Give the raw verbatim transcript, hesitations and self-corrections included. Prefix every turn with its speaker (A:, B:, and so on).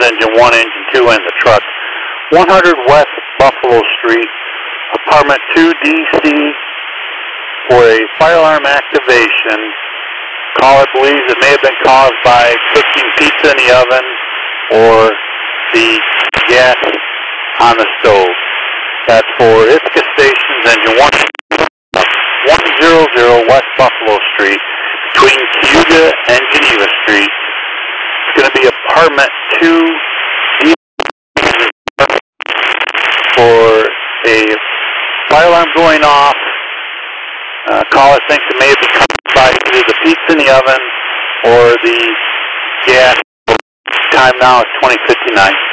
A: engine one, engine two, and the truck. one hundred West Buffalo Street, apartment two D C, for a fire alarm activation. Caller believes it may have been caused by cooking pizza in the oven or the gas on the stove. That's for Ithaca Stations, engine one hundred West Buffalo Street, between Cayuga and Geneva Street. It's going to be apartment two D for a fire alarm going off. Uh, caller thinks it may have been caused by either the pizza in the oven or the gas. Time now is twenty fifty-nine.